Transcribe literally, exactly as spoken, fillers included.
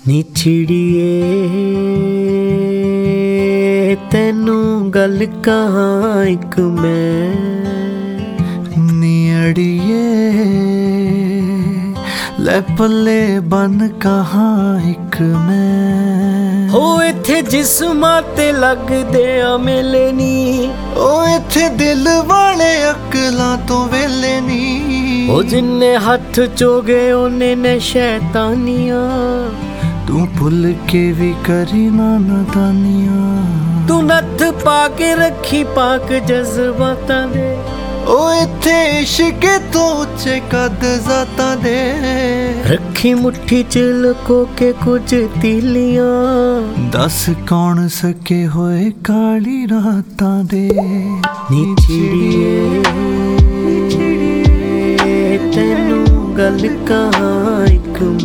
नी चिड़िए तैनू गल कहाँ एक मैं, नी अड़िए लै पल्ले बन कहाँ एक मैं। हो इत्थे जिस्मां ते लगदे आ मेले नी, ओ इत्थे दिल वाले अकलां तो वेले नी। ओ जिन्ने हथ चोगे ओने ने शैतानियां, तू भुल के भी करी ना नादानियां। तू नथ पा के रखी पाक जज्बातां दे, ओ इत्थे इश्क तो उच्चे कद ज़ातां दे। रखी मुट्ठी च लुको के कुछ तीलियां, दस कौन सके होए काली रातां दे। नी चिड़िए तैनू गल कहाँ एक